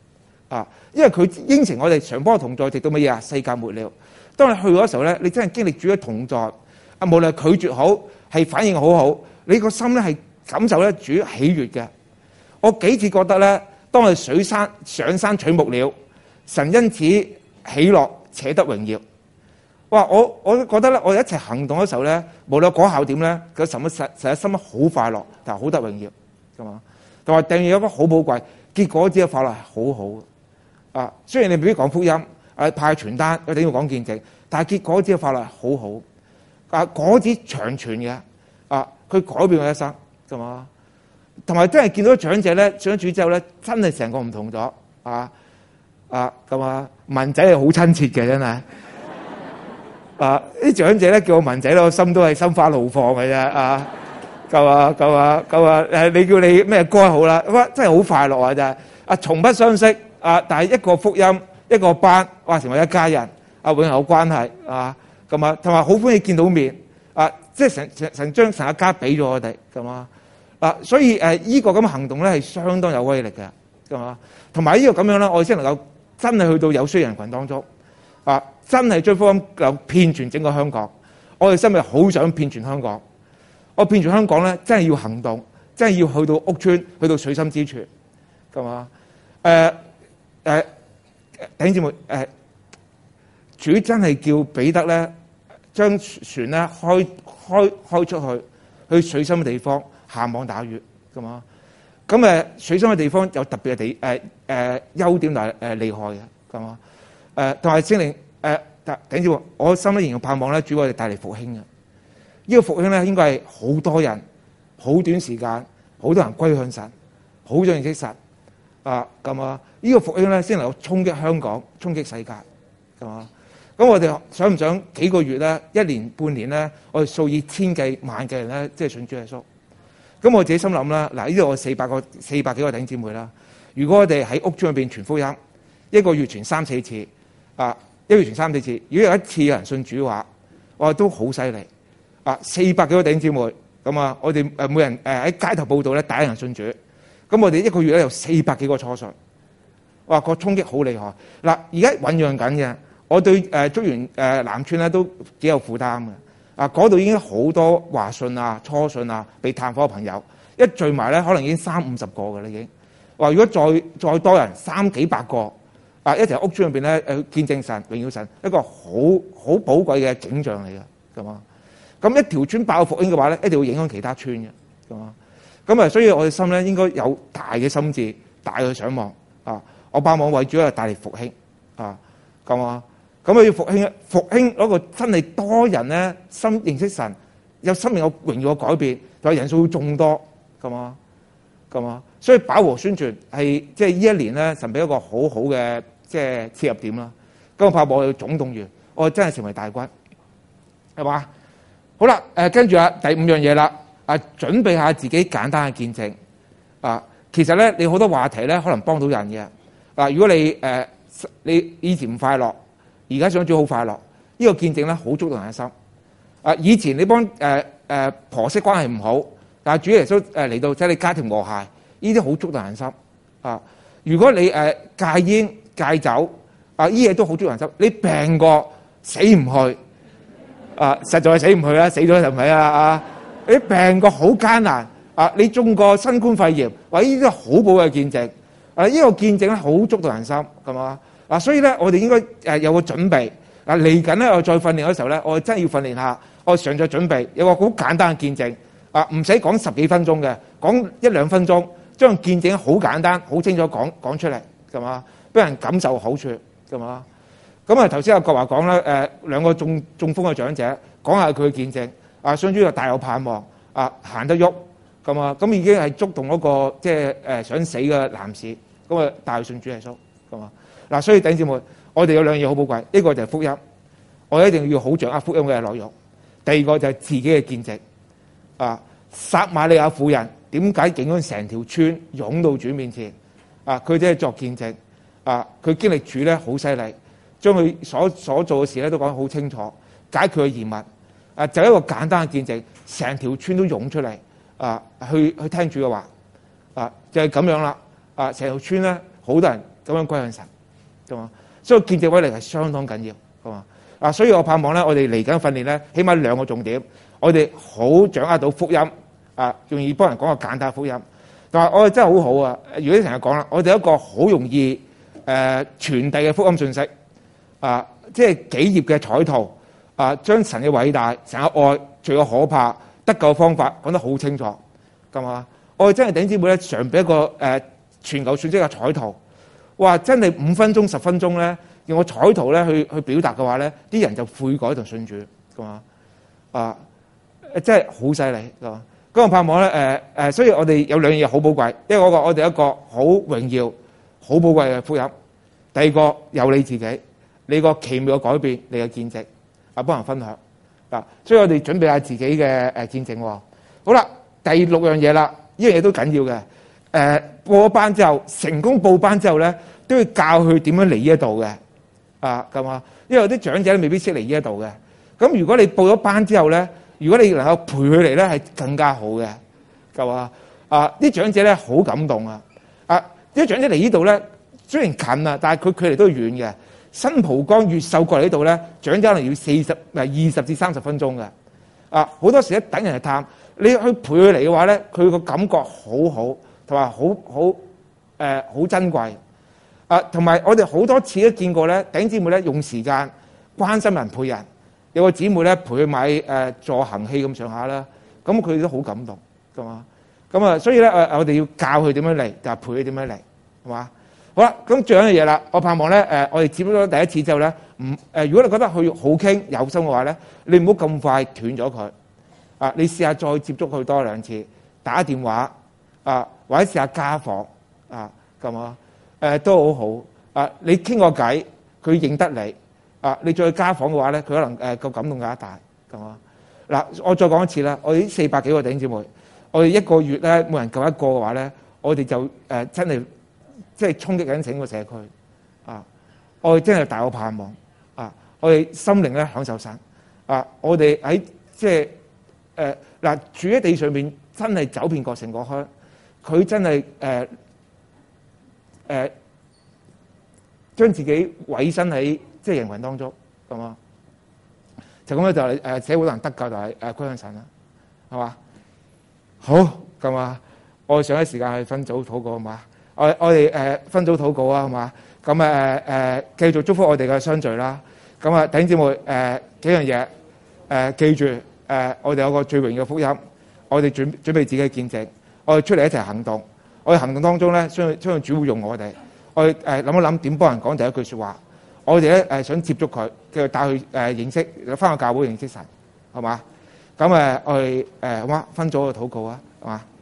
啊！因為佢應承我哋常幫我同在，直到乜嘢啊？世界末了。當你去嗰時候咧，你真係經歷主嘅同在啊！無論拒絕好，係反應好好，你個心咧係感受咧主喜悅嘅。我幾次覺得咧，當我哋水山上山取木料，神因此喜樂且得榮耀。哇！我我覺得咧，我哋一齊行動嘅時候咧，無論果效點咧，佢神嘅實實心好快樂，但係好得榮耀，係嘛？同埋訂閱有一個好寶貴，結果子嘅快樂係好好嘅。啊，雖然你未必講福音，誒派傳單，一定要講見證，但係結果子嘅快樂係好好。啊，果子長存嘅，啊，佢改變我一生，係嘛？同埋真係見到長者咧，上咗主之後咧，真係成個唔同咗，啊啊咁啊，文仔係好親切嘅，真係。啊！啲長者咧叫我文仔咧，我心都係心花怒放嘅啫。啊，夠啊夠啊夠啊！誒，你叫你咩歌好啦？哇，真係好快樂啊！真係啊，從不相識啊，但係一個福音一個班，哇，成為一家人啊，永恆關係啊，咁啊，同埋好歡喜見到面啊，即係成成成將成一家俾咗我哋咁啊啊！所以誒，依個咁嘅行動咧係相當有威力嘅，係嘛？同埋呢個咁樣咧，我哋先能夠真係去到有需要人群當中。啊！真係將福音有遍傳整個香港，我哋心裏好想遍傳香港。我遍傳香港咧，真係要行動，真係要去到屋村，去到水深之處，係嘛？誒誒，弟兄姊妹，誒、呃、主真係叫彼得咧，將船咧開開開出去，去水深嘅地方下網打魚，係嘛？咁誒水深嘅地方有特別嘅地誒誒優點同埋誒厲害嘅，係嘛？誒同埋聖靈誒，頂住我心咧，仍然盼望咧，主我哋帶嚟復興嘅。呢、這個復興咧，應該係好多人，好短時間，好多人歸向神，好想認識神啊咁啊！呢、這個復興咧，先能夠衝擊香港，衝擊世界，係嘛？咁我哋想唔想幾個月咧，一年半年咧，我哋數以千計萬計人咧，即係信主耶穌。咁我自己心諗啦，嗱，呢度我四百個四百幾個弟兄姊妹啦。如果我哋喺屋村入邊傳福音，一個月傳三四次。啊！一月傳三四次，如果有一次有人信主嘅話，我都好犀利。啊，四百幾個弟兄姊妹咁啊，我哋誒每人誒喺街頭報道咧，第一人信主。咁我哋一個月咧有四百幾個初信，哇！個衝擊好厲害。嗱，而家醖釀緊嘅，我對誒竹園誒南村咧都幾有負擔嘅。啊，嗰度已經好多華信啊、初信啊被探訪嘅朋友，一聚埋咧可能已經三五十個嘅啦已經。話如果再再多人三幾百個。啊！一齊屋村入邊咧，誒見證神、榮耀神，一個好好寶貴嘅景象嚟嘅，咁啊！咁一條村爆復興嘅話咧，一定會影響其他村嘅，咁啊！咁啊，所以我哋心咧應該有大嘅心志，大嘅想望啊！我盼望為主啊帶嚟復興啊，咁啊！咁啊要復興，復興嗰個真係多人咧，心認識神，有生命有榮耀嘅改變，同埋人數會眾多，咁啊！咁啊，所以飽和宣傳係即係呢一年咧，神俾一個好好嘅即係切入點啦。咁我怕我要總動員，我真係成為大軍，係嘛？好啦，誒跟住啊第五樣嘢啦，啊準備下自己簡單嘅見證啊。其實咧，你好多話題咧，可能幫到人嘅。嗱，如果你誒、呃、你以前唔快樂，而家想做好快樂，呢、這個見證咧好觸動人嘅心。啊，以前你幫誒誒婆媳關係唔好。但係主耶穌誒嚟到，即係你家庭和諧，呢啲好觸動人心啊！如果你誒戒煙戒酒啊，呢嘢都好觸動人心。你病過死唔去啊，實在係死唔去啦，死咗就唔係啦啊！你病過好艱難啊，你中過新冠肺炎，話呢啲都好寶貴嘅見證啊！呢個見證咧好觸動人心，係嘛啊？所以咧，我哋應該誒有個準備啊！嚟緊咧，我再訓練嘅時候咧，我真係要訓練下，我上咗準備有個好簡單嘅見證。啊，唔使講十幾分鐘嘅，講一兩分鐘，將見證好簡單、好清楚講講出嚟，係嘛？俾人感受好處，係嘛？咁啊，頭先阿國華講啦，誒、呃、兩個中中風嘅長者講下佢嘅見證，啊，信主就大有盼望，啊，行得喐，咁啊，咁已經係觸動嗰、那個即係誒想死嘅男士，咁啊帶信主耶穌，係嘛？嗱、啊，所以弟兄姊妹，我哋有兩樣嘢好寶貴，一個就係福音，我一定要好掌握福音嘅內容；第二個就係自己嘅見證。啊！撒瑪利亞婦人點解竟然成條村湧到主面前？啊！佢哋係作見證。啊！佢經歷主咧好犀利，將佢所所做嘅事咧都講得好清楚，解決佢疑問。啊！就一個簡單嘅見證，成條村都湧出嚟。啊！去去聽主嘅話。啊！就係、是、咁樣啦。啊！成條村咧好多人咁樣歸向神，咁啊，所以見證威力係相當緊要，咁啊，啊，所以我盼望咧，我哋嚟緊訓練咧，起碼兩個重點，我哋好掌握到福音，啊，容易幫人講個簡單福音。但係我哋真係好好啊！如果你成日講啦，我哋一個好容易誒、呃、傳遞嘅福音信息，啊，即係幾頁嘅彩圖，啊，將神嘅偉大、神嘅愛、罪嘅可怕、得救方法講得好清楚，咁啊！我哋真係弟兄姊妹咧，常俾一個誒、呃、傳球信息嘅彩圖，哇！真係五分鐘、十分鐘咧，用個彩圖咧去去表達嘅話咧，啲人就悔改同信主，咁啊，啊，真係好犀利，係嘛？咁我盼望咧，誒、呃、誒，所以我哋有兩樣嘢好寶貴，一個我哋一個好榮耀、好寶貴嘅福音；第二個有你自己，你個奇妙嘅改變，你嘅見證，啊，幫人分享啊。所以我哋準備下自己嘅誒見證喎。好啦，第六樣嘢啦，呢樣嘢都緊要嘅。誒、呃，報咗班之後，成功報班之後咧，都要教佢點樣嚟呢一度嘅啊，咁啊，因為有啲長者未必識嚟呢一度嘅。咁如果你報咗班之後咧，如果你能夠陪佢嚟咧，係更加好嘅，係嘛？啊！啲長者咧好感動啊！啊！啲長者嚟呢度咧，雖然近啊，但係佢距離都遠嘅。新蒲崗越秀過嚟呢度咧，長者可能要四十、唔係二十至三十分鐘嘅。啊！好多時咧等人嚟探，你去陪佢嚟嘅話咧，佢個感覺好好，同埋好好誒好珍貴。啊！同埋我哋好多次都見過咧，弟兄姊妹咧用時間關心人陪人。有個姊妹咧陪佢買誒、呃、助行器咁上下啦，咁佢都好感動，係嘛？咁啊，所以咧誒，我哋要教佢點樣嚟，就係陪佢點樣嚟，係嘛？好啦，咁仲有一樣嘢啦，我盼望咧誒、呃，我哋接觸咗第一次之後咧，唔誒，如果你覺得佢好傾有心嘅話咧，你唔好咁快斷咗佢，啊，你試下再接觸佢多兩次，打電話啊，或者試下家訪啊，咁啊，誒都好好啊，你傾個偈，佢認得你。啊！你再家訪嘅話咧，佢可能誒個、呃、感動更加大，咁啊！嗱，我再講一次啦，我哋四百幾個弟兄姊妹，我哋一個月咧每人救一個嘅話咧，我哋就誒、呃、真係即係衝擊緊整個社區啊！我哋真係大有盼望啊！我哋心靈咧享受神啊！我哋喺即係誒嗱住喺地上面，真係走遍各城各鄉，佢真係誒誒將自己委身喺。即係營運當中，咁啊，就咁咧就係誒社會能得救就係誒歸向神啦，係嘛？好咁啊，我哋上一時間去分組禱告啊嘛，我我哋誒分組禱告啊，係嘛？咁誒誒繼續祝福我哋嘅相聚啦。咁啊，弟兄姊妹誒幾樣嘢誒記住誒，我哋有個最榮嘅福音，我哋準準備自己嘅見證，我哋出嚟一齊行動，我哋行動當中咧，相信相信主會用我哋，我哋誒諗一諗點幫人講第一句説話。我哋咧誒想接觸佢，繼續帶佢誒認識，翻個教會認識神，係嘛？咁誒我哋誒好嘛？分組去禱告啊，係嘛？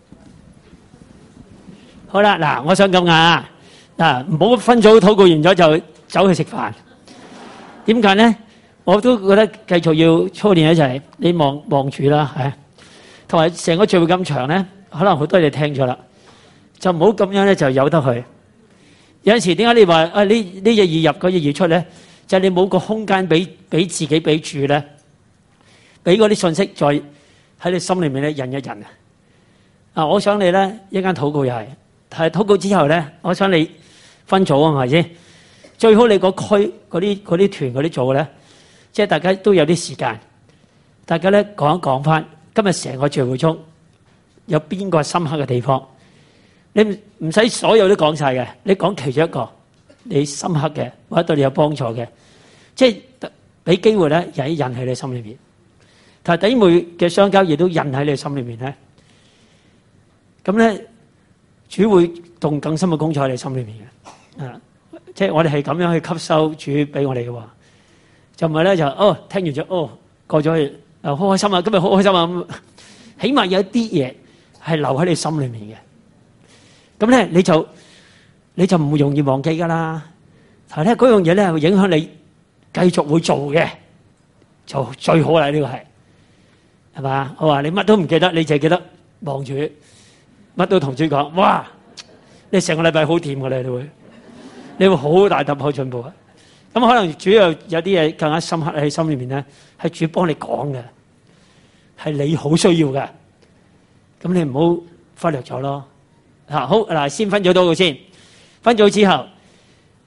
好啦，嗱，我想咁啊，嗱，唔好分組禱告完咗就走去食飯。點解咧？我都覺得繼續要操練一齊，你望望住啦，係。同埋成個聚會咁長咧，可能好多嘢聽咗啦，就唔好咁樣咧，就由得佢。有陣時點解你話啊呢呢嘢易入嗰嘢易出咧？就係、是、你冇個空間俾俾自己俾住咧，俾嗰啲信息再喺你心裏面咧印一印啊！啊，我想你咧一間禱告又係，係禱告之後咧，我想你分組啊，係咪先？最好你個區嗰啲嗰啲團嗰啲組咧，即係大家都有啲時間，大家咧講一講翻今日成個聚會中有邊個深刻嘅地方。你唔唔使所有都講晒嘅，你講其中一個你深刻嘅或者對你有幫助嘅，即係俾機會咧，印印喺你心裏面。但係弟兄妹嘅相交亦都印喺你心裏面咧。咁咧，主會動更深嘅工作喺你心裏面嘅。啊，即係我哋係咁樣去吸收主俾我哋嘅話，就唔係咧就哦聽完咗哦過咗去，啊好開心啊，今日好開心啊，起碼有一啲嘢係留喺你心裏面嘅。咁咧你就你就唔會容易忘記噶啦。但係咧嗰樣嘢咧會影響你繼續會做嘅，就最好啦。呢個係係嘛？我話你乜都唔記得，你淨係記得望住，乜都同主講。哇！你成個禮拜好掂噶啦，你會你會好大突破進步啊！咁可能主要有啲嘢更加深刻喺心裏面咧，係主幫你講嘅，係你好需要嘅。咁你唔好忽略咗咯。啊好嗱，先分組禱告先。分組之後，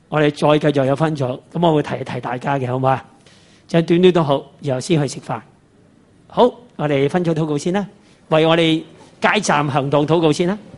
我哋再繼續有分組，咁我會提一提大家嘅，好唔好啊？就短短都好，然後先去食飯。好，我哋分組禱告先啦，為我哋街站行動禱告先啦。